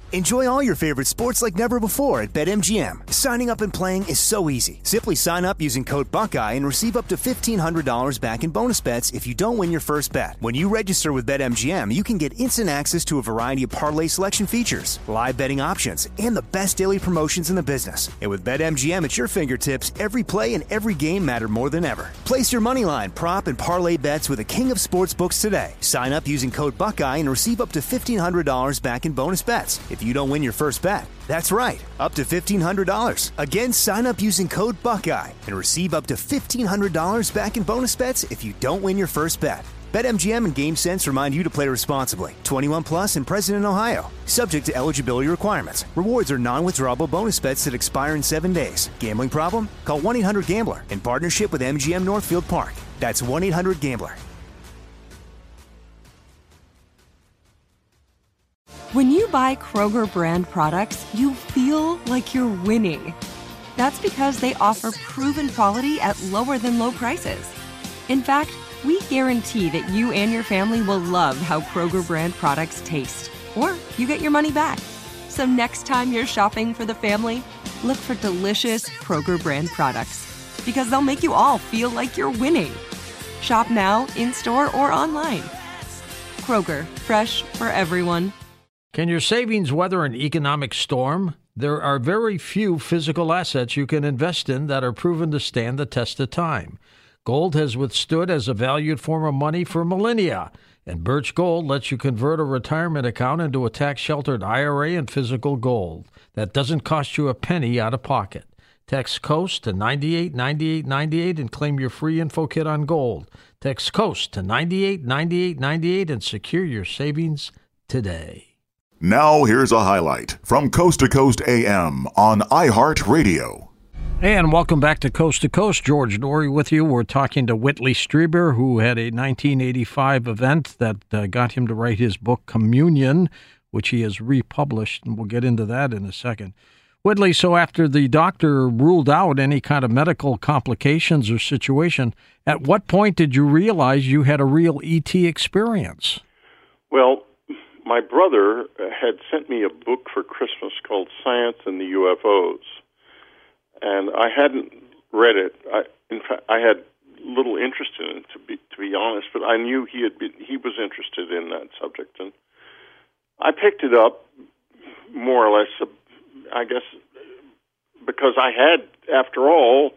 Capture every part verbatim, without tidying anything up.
Enjoy all your favorite sports like never before at BetMGM. Signing up and playing is so easy. Simply sign up using code Buckeye and receive up to fifteen hundred dollars back in bonus bets if you don't win your first bet. When you register with BetMGM, you can get instant access to a variety of parlay selection features, live betting options, and the best daily promotions in the business. And with BetMGM at your fingertips, every play and every game matter more than ever. Place your moneyline, prop, and parlay bets with the king of sportsbooks today. Sign up using code Buckeye and receive up to fifteen hundred dollars back in bonus bets if you don't win your first bet. That's right, up to fifteen hundred dollars. Again, sign up using code Buckeye and receive up to fifteen hundred dollars back in bonus bets if you don't win your first bet. BetMGM and GameSense remind you to play responsibly. twenty-one plus and present in Ohio. Subject to eligibility requirements. Rewards are non-withdrawable bonus bets that expire in seven days. Gambling problem? Call one eight hundred gambler in partnership with M G M Northfield Park. That's one eight hundred gambler. When you buy Kroger brand products, you feel like you're winning. That's because they offer proven quality at lower than low prices. In fact, we guarantee that you and your family will love how Kroger brand products taste, or you get your money back. So next time you're shopping for the family, look for delicious Kroger brand products, because they'll make you all feel like you're winning. Shop now, in-store, or online. Kroger, fresh for everyone. Can your savings weather an economic storm? There are very few physical assets you can invest in that are proven to stand the test of time. Gold has withstood as a valued form of money for millennia, and Birch Gold lets you convert a retirement account into a tax-sheltered I R A and physical gold that doesn't cost you a penny out of pocket. Text COAST to ninety-eight ninety-eight ninety-eight and claim your free info kit on gold. Text COAST to ninety-eight ninety-eight ninety-eight and secure your savings today. Now here's a highlight from Coast to Coast A M on iHeartRadio. And welcome back to Coast to Coast. George Noory with you. We're talking to Whitley Strieber, who had a nineteen eighty-five event that uh, got him to write his book Communion, which he has republished, and we'll get into that in a second. Whitley, so after the doctor ruled out any kind of medical complications or situation, at what point did you realize you had a real E T experience? Well, my brother had sent me a book for Christmas called Science and the U F Os, and I hadn't read it. I, in fact, I had little interest in it, to be to be honest, but I knew he had been, he was interested in that subject, and I picked it up more or less, I guess, because I had, after all,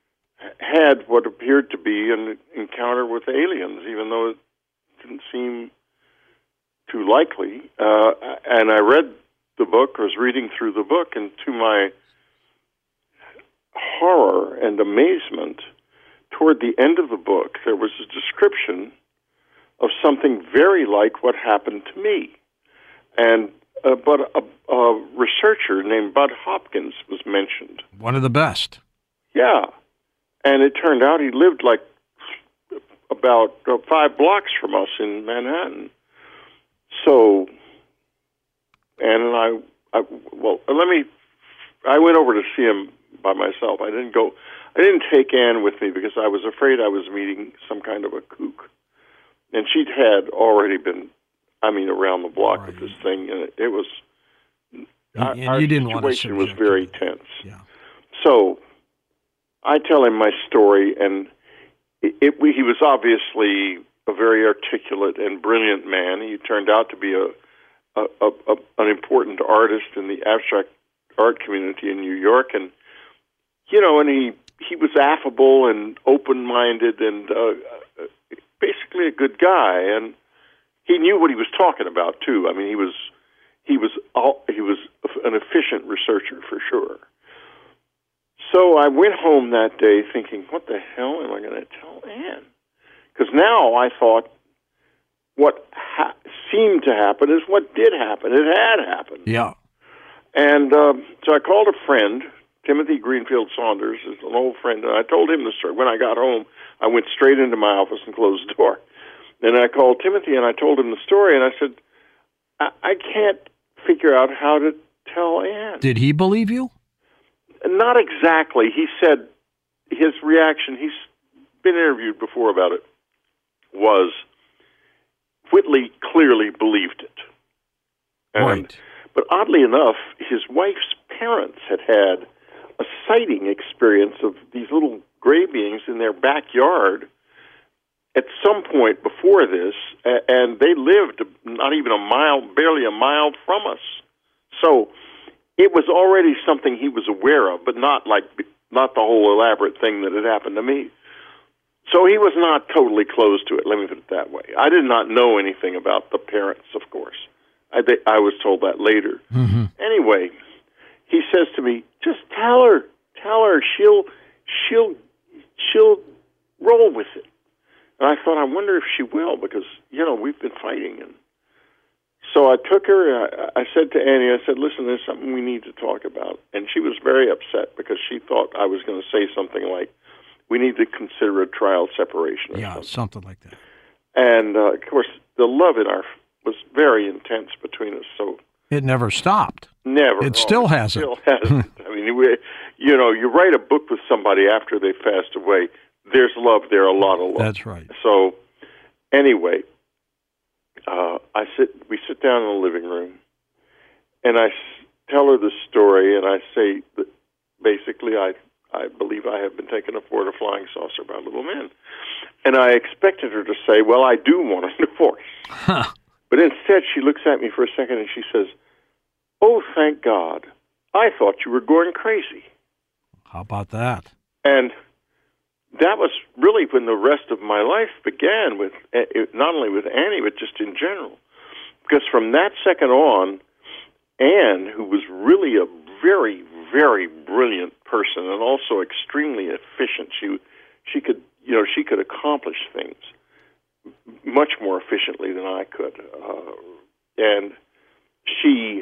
had what appeared to be an encounter with aliens, even though it didn't seem too likely. Uh, and I read the book, was reading through the book, and to my horror and amazement, toward the end of the book, there was a description of something very like what happened to me. And uh, but a, a researcher named Bud Hopkins was mentioned. One of the best. Yeah. And it turned out he lived like about uh, five blocks from us in Manhattan. So, and I, I, well, let me, I went over to see him by myself. I didn't go, I didn't take Anne with me because I was afraid I was meeting some kind of a kook. And she'd had already been, I mean, around the block right. with this thing, and it, it was, and, our, and our you didn't situation want to was very tense. Yeah. So, I tell him my story, and it, it, he was obviously a very articulate and brilliant man. He turned out to be a, a, a, a an important artist in the abstract art community in New York, and you know, and he he was affable and open-minded and uh, basically a good guy, and he knew what he was talking about too. I mean, he was he was all, he was an efficient researcher for sure. So I went home that day thinking, what the hell am I going to tell Anne? Because now I thought what ha- seemed to happen is what did happen. It had happened. Yeah. And um, so I called a friend, Timothy Greenfield Saunders, is an old friend, and I told him the story. When I got home, I went straight into my office and closed the door. Then I called Timothy, and I told him the story, and I said, I, I can't figure out how to tell Anne. Did he believe you? Not exactly. He said his reaction, he's been interviewed before about it, was Whitley clearly believed it. And, right. But oddly enough, his wife's parents had had a sighting experience of these little gray beings in their backyard at some point before this, and they lived not even a mile, barely a mile from us. So it was already something he was aware of, but not like not the whole elaborate thing that had happened to me. So he was not totally closed to it, let me put it that way. I did not know anything about the parents, of course. I, they, I was told that later. Mm-hmm. Anyway, he says to me, just tell her, tell her, she'll, she'll, she'll roll with it. And I thought, I wonder if she will, because, you know, we've been fighting. And so I took her, and I, I said to Annie, I said, listen, there's something we need to talk about. And she was very upset because she thought I was going to say something like, we need to consider a trial separation. Or yeah, something. something like that. And, uh, of course, the love in our was very intense between us. So it never stopped. Never. It still oh, hasn't. Still hasn't. I mean, we, you know, you write a book with somebody after they passed away, there's love there, a lot of love. That's right. So, anyway, uh, I sit. We sit down in the living room, and I s- tell her the story, and I say that basically I, I believe I have been taken aboard a flying saucer by little men. And I expected her to say, well, I do want a divorce. Huh. But instead, she looks at me for a second, and she says, oh, thank God. I thought you were going crazy. How about that? And that was really when the rest of my life began, with not only with Annie, but just in general. Because from that second on, Anne, who was really a very, very brilliant person and also extremely efficient, she she could, you know, she could accomplish things much more efficiently than I could. Uh, and she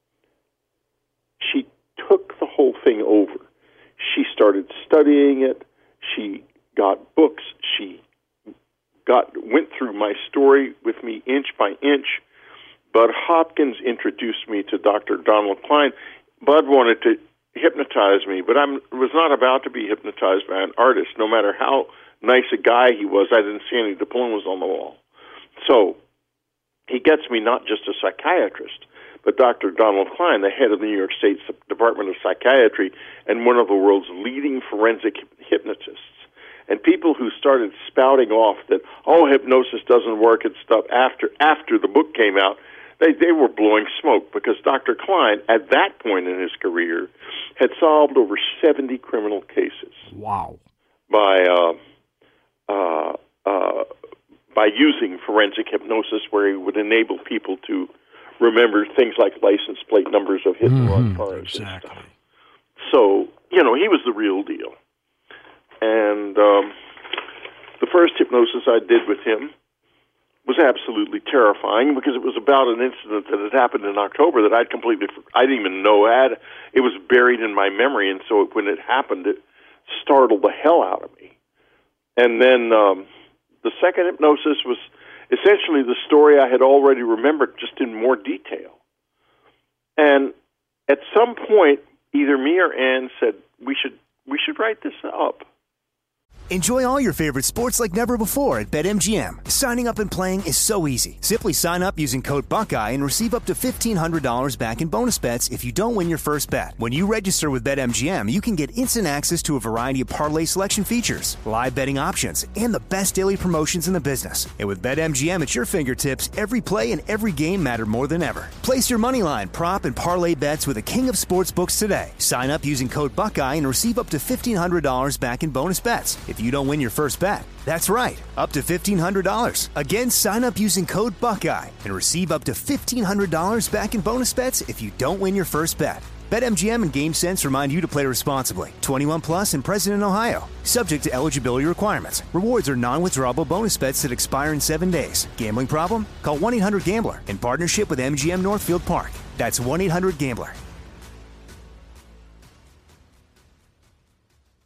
she took the whole thing over. She started studying it. She got books. She got went through my story with me inch by inch. Bud Hopkins introduced me to Doctor Donald Klein. Bud wanted to hypnotize me, but I was not about to be hypnotized by an artist. No matter how nice a guy he was, I didn't see any diplomas on the wall. So he gets me not just a psychiatrist, but Doctor Donald Klein, the head of the New York State Department of Psychiatry and one of the world's leading forensic hypnotists. And people who started spouting off that, oh, hypnosis doesn't work and stuff after after the book came out, they, they were blowing smoke, because Doctor Klein, at that point in his career, had solved over seventy criminal cases. Wow. By uh, uh, uh, by using forensic hypnosis, where he would enable people to remember things like license plate numbers of hit and run Mm-hmm, cars exactly. and stuff. So, you know, he was the real deal. And um, the first hypnosis I did with him was absolutely terrifying, because it was about an incident that had happened in October that I'd completely, I didn't even know had. It was buried in my memory, and so when it happened, it startled the hell out of me. And then um, the second hypnosis was essentially the story I had already remembered, just in more detail. And at some point, either me or Ann said, we should we should write this up. Enjoy all your favorite sports like never before at BetMGM. Signing up and playing is so easy. Simply sign up using code Buckeye and receive up to fifteen hundred dollars back in bonus bets if you don't win your first bet. When you register with BetMGM, you can get instant access to a variety of parlay selection features, live betting options, and the best daily promotions in the business. And with BetMGM at your fingertips, every play and every game matter more than ever. Place your moneyline, prop, and parlay bets with the king of sportsbooks today. Sign up using code Buckeye and receive up to fifteen hundred dollars back in bonus bets if you don't win your first bet. That's right, up to fifteen hundred dollars. Again, sign up using code Buckeye and receive up to fifteen hundred dollars back in bonus bets if you don't win your first bet. BetMGM and GameSense remind you to play responsibly. twenty-one plus and present in Ohio. Subject to eligibility requirements. Rewards are non-withdrawable bonus bets that expire in seven days. Gambling problem? Call one eight hundred gambler in partnership with M G M Northfield Park. That's one eight hundred gambler.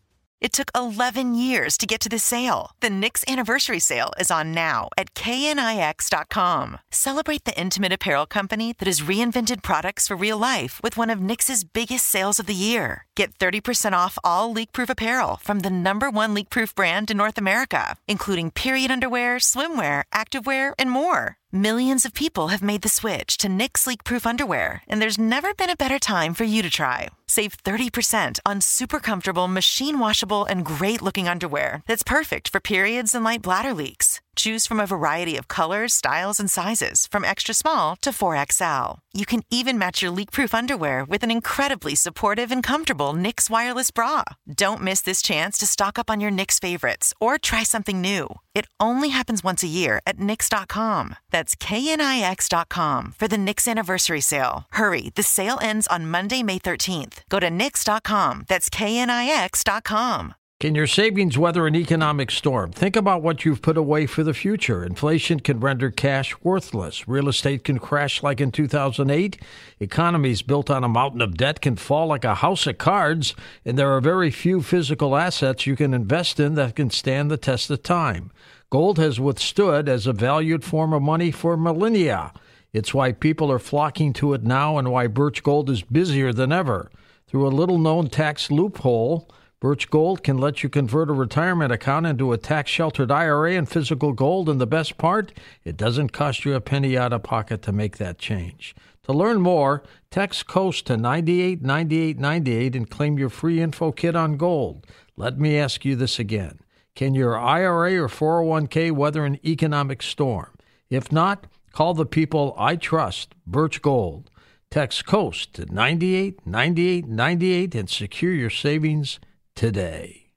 It took eleven years to get to this sale. The Knix Anniversary Sale is on now at K N I X dot com. Celebrate the intimate apparel company that has reinvented products for real life with one of Knix's biggest sales of the year. Get thirty percent off all leak-proof apparel from the number one leak-proof brand in North America, including period underwear, swimwear, activewear, and more. Millions of people have made the switch to Knix leak-proof underwear, and there's never been a better time for you to try. Save thirty percent on super comfortable, machine-washable, and great-looking underwear that's perfect for periods and light bladder leaks. Choose from a variety of colors, styles, and sizes, from extra small to four X L. You can even match your leak-proof underwear with an incredibly supportive and comfortable Knix wireless bra. Don't miss this chance to stock up on your Knix favorites or try something new. It only happens once a year at Knix dot com. That's K N I X dot com for the Knix Anniversary Sale. Hurry, the sale ends on Monday, May thirteenth. Go to Knix dot com. That's K N I X dot com. Can your savings weather an economic storm? Think about what you've put away for the future. Inflation can render cash worthless. Real estate can crash like in two thousand eight. Economies built on a mountain of debt can fall like a house of cards. And there are very few physical assets you can invest in that can stand the test of time. Gold has withstood as a valued form of money for millennia. It's why people are flocking to it now and why Birch Gold is busier than ever. Through a little-known tax loophole, Birch Gold can let you convert a retirement account into a tax-sheltered I R A in physical gold, and the best part, it doesn't cost you a penny out of pocket to make that change. To learn more, text COAST to nine eight nine eight nine eight and claim your free info kit on gold. Let me ask you this again. Can your I R A or four oh one k weather an economic storm? If not, call the people I trust, Birch Gold. Text COAST to nine eight nine eight nine eight and secure your savings today.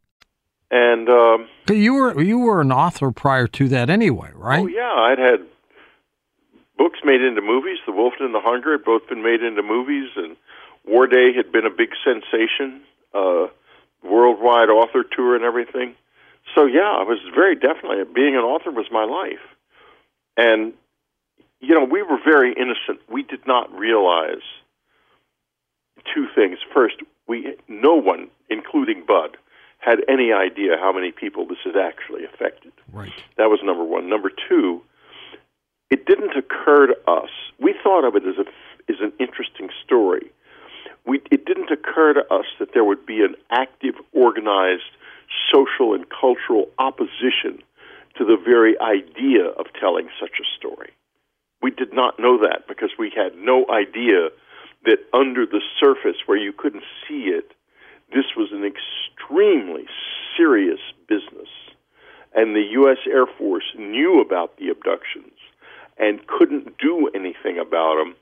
And um, you were you were an author prior to that anyway, right? Oh yeah, I'd had books made into movies. The Wolf and the Hunger had both been made into movies, and War Day had been a big sensation, uh, worldwide author tour and everything. So yeah, I was very definitely, being an author was my life. And you know, we were very innocent. We did not realize two things. First, we no one, including Bud, had any idea how many people this had actually affected. Right. That was number one. Number two, it didn't occur to us. We thought of it as a as an interesting story. We it didn't occur to us that there would be an active, organized social and cultural opposition to the very idea of telling such a story. We did not know that because we had no idea that under the surface, where you couldn't see it, this was an extremely serious business. And the U S Air Force knew about the abductions and couldn't do anything about them,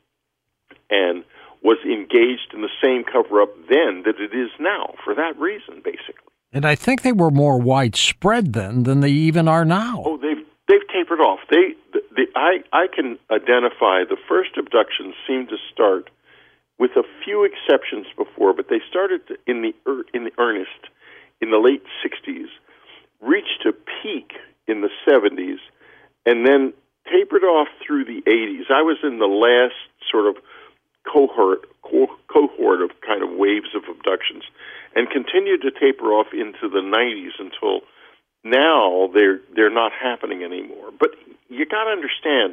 and was engaged in the same cover-up then that it is now, for that reason, basically. And I think they were more widespread then than they even are now. Oh, they've they've tapered off. They, the, the, I, I can identify the first abductions seemed to start, with a few exceptions before, but they started in the in the earnest in the late sixties, reached a peak in the seventies, and then tapered off through the eighties. I was in the last sort of cohort co- cohort of kind of waves of abductions, and continued to taper off into the nineties until now they're they're not happening anymore. But you got to understand,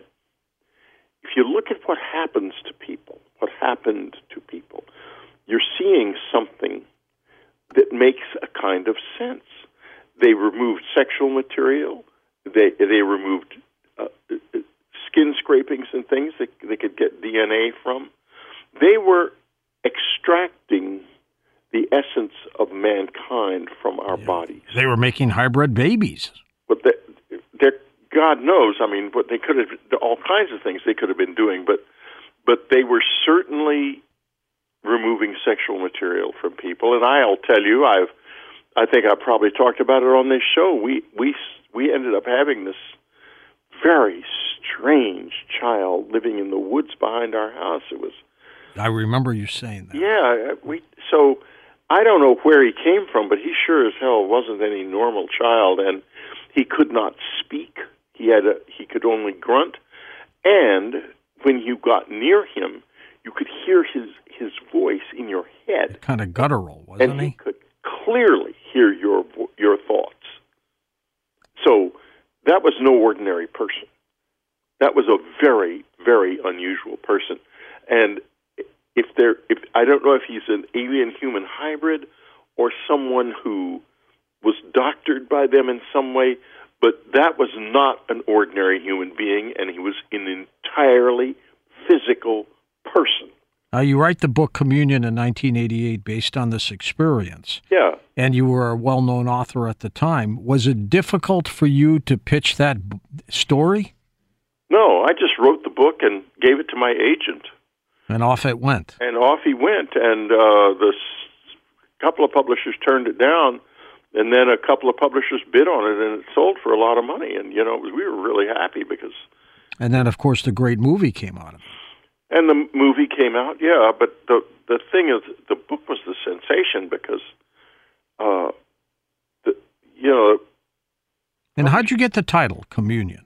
if you look at what happens to people, what happened to people, you're seeing something that makes a kind of sense. They removed sexual material. They they removed uh, skin scrapings and things that they could get D N A from. They were extracting the essence of mankind from our yeah. bodies. They were making hybrid babies. But they're, God knows, I mean, what they could have, all kinds of things they could have been doing, but but they were certainly removing sexual material from people. And I'll tell you, I've, I think I probably talked about it on this show. We we we ended up having this very strange child living in the woods behind our house. It was. I remember you saying that. Yeah, we. So I don't know where he came from, but he sure as hell wasn't any normal child, and he could not speak. He had a, he could only grunt, and when you got near him, you could hear his, his voice in your head. Kind of guttural, wasn't and he? he could clearly hear your your thoughts. So that was no ordinary person. That was a very, very unusual person. And if there, if I don't know if he's an alien-human hybrid or someone who was doctored by them in some way, but that was not an ordinary human being, and he was an entirely physical person. Uh, you write the book Communion in nineteen eighty-eight based on this experience. Yeah. And you were a well-known author at the time. Was it difficult for you to pitch that b- story? No, I just wrote the book and gave it to my agent. And off it went. And off he went, and uh, the s- couple of publishers turned it down, and then a couple of publishers bid on it, and it sold for a lot of money. And, you know, we were really happy because... And then, of course, the great movie came out of it. And the movie came out, yeah, but the the thing is, the book was the sensation because, uh, the, you know... And how'd you get the title, Communion?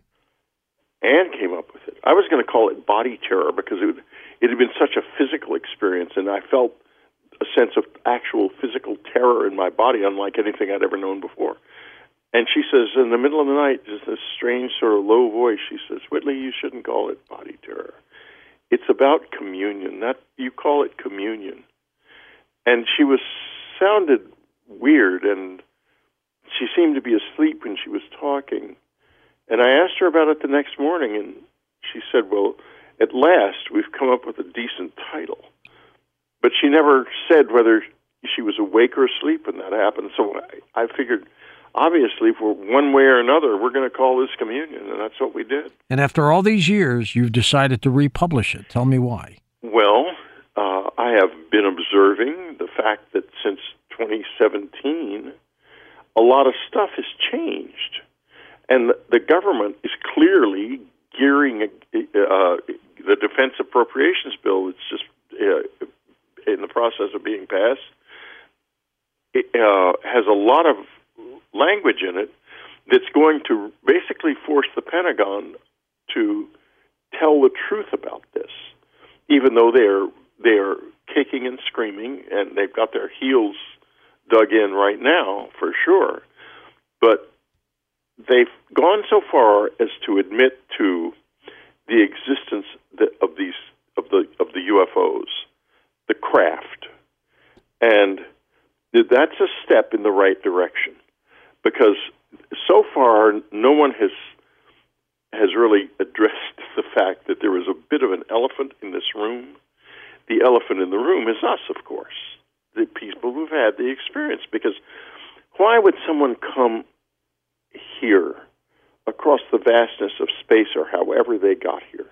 Anne came up with it. I was going to call it Body Terror because it, it had been such a physical experience, and I felt a sense of actual physical terror in my body, unlike anything I'd ever known before. And she says, in the middle of the night, just this strange sort of low voice, she says, Whitley, you shouldn't call it Body Terror. It's about communion. That you call it communion. And she was sounded weird, and she seemed to be asleep when she was talking. And I asked her about it the next morning, and she said, well, at last we've come up with a decent title. But she never said whether she was awake or asleep when that happened. So I, I figured, obviously, for one way or another, we're going to call this Communion, and that's what we did. And after all these years, you've decided to republish it. Tell me why. Well, uh, I have been observing the fact that since twenty seventeen, a lot of stuff has changed. And the government is clearly gearing uh, the Defense Appropriations Bill that's just uh, in the process of being passed. It uh, has a lot of language in it that's going to basically force the Pentagon to tell the truth about this, even though they're they're kicking and screaming, and they've got their heels dug in right now, for sure. But they've gone so far as to admit to the existence of these of the of the U F Os, the craft, and that's a step in the right direction. Because so far, no one has has really addressed the fact that there is a bit of an elephant in this room. The elephant in the room is us, of course, the people who've had the experience. Because why would someone come here across the vastness of space or however they got here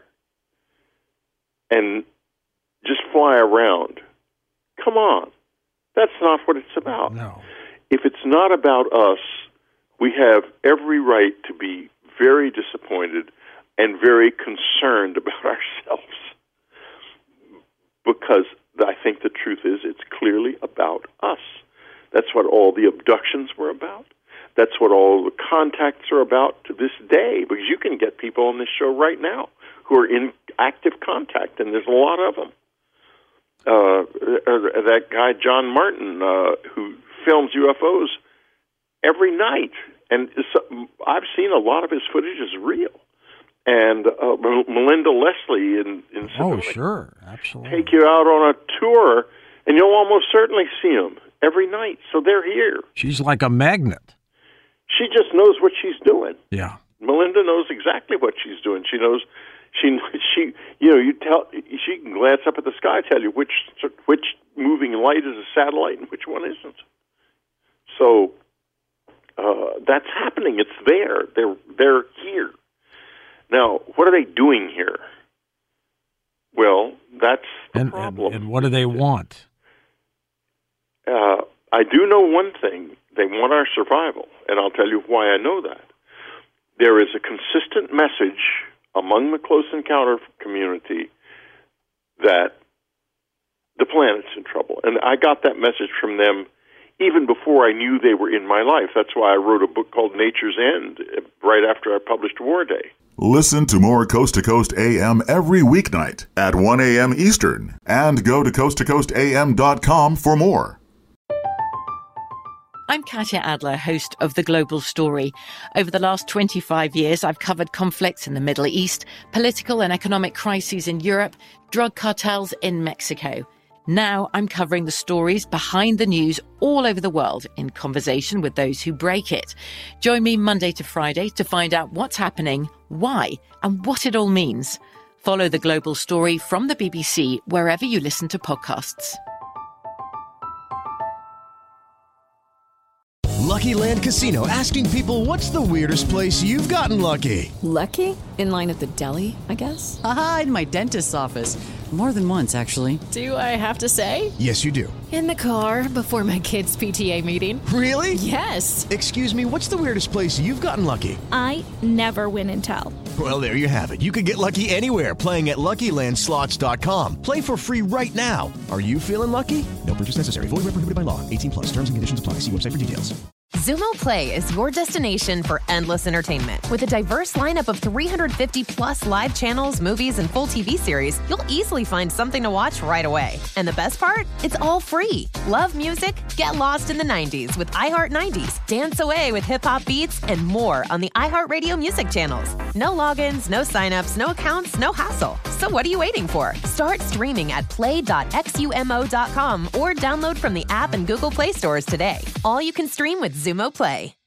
and just fly around? Come on. That's not what it's about. No. If it's not about us, we have every right to be very disappointed and very concerned about ourselves. Because I think the truth is it's clearly about us. That's what all the abductions were about. That's what all the contacts are about to this day. Because you can get people on this show right now who are in active contact, and there's a lot of them. Uh, that guy, John Martin, uh, who films U F Os every night. And I've seen a lot of his footage is real. And uh, Melinda Leslie in, in Oh, Sonoma sure. Absolutely. take you out on a tour, and you'll almost certainly see them every night. So they're here. She's like a magnet. She just knows what she's doing. Yeah. Melinda knows exactly what she's doing. She knows she she you know you tell she can glance up at the sky, tell you which which moving light is a satellite and which one isn't. So uh, that's happening. It's there. They're they're here. Now, what are they doing here? Well, that's the And, problem. and, and what do they want? Uh, I do know one thing. They want our survival, and I'll tell you why I know that. There is a consistent message among the close encounter community that the planet's in trouble. And I got that message from them even before I knew they were in my life. That's why I wrote a book called Nature's End right after I published War Day. Listen to more Coast to Coast A M every weeknight at one a.m. Eastern, and go to coast to coast a m dot com for more. I'm Katya Adler, host of The Global Story. Over the last twenty-five years, I've covered conflicts in the Middle East, political and economic crises in Europe, drug cartels in Mexico. Now I'm covering the stories behind the news all over the world in conversation with those who break it. Join me Monday to Friday to find out what's happening, why, and what it all means. Follow The Global Story from the B B C wherever you listen to podcasts. Lucky Land Casino, asking people, what's the weirdest place you've gotten lucky? Lucky? In line at the deli, I guess? Aha, in my dentist's office. More than once, actually. Do I have to say? Yes, you do. In the car before my kids' P T A meeting. Really? Yes. Excuse me, what's the weirdest place you've gotten lucky? I never win and tell. Well, there you have it. You can get lucky anywhere, playing at Lucky Land Slots dot com. Play for free right now. Are you feeling lucky? No purchase necessary. Void where prohibited by law. eighteen plus. Terms and conditions apply. See website for details. Xumo Play is your destination for endless entertainment. With a diverse lineup of three hundred fifty plus live channels, movies, and full T V series, you'll easily find something to watch right away. And the best part? It's all free. Love music? Get lost in the nineties with iHeart nineties. Dance away with hip-hop beats and more on the iHeartRadio music channels. No logins, no signups, no accounts, no hassle. So what are you waiting for? Start streaming at play dot xumo dot com or download from the app and Google Play stores today. All you can stream with Xumo Play.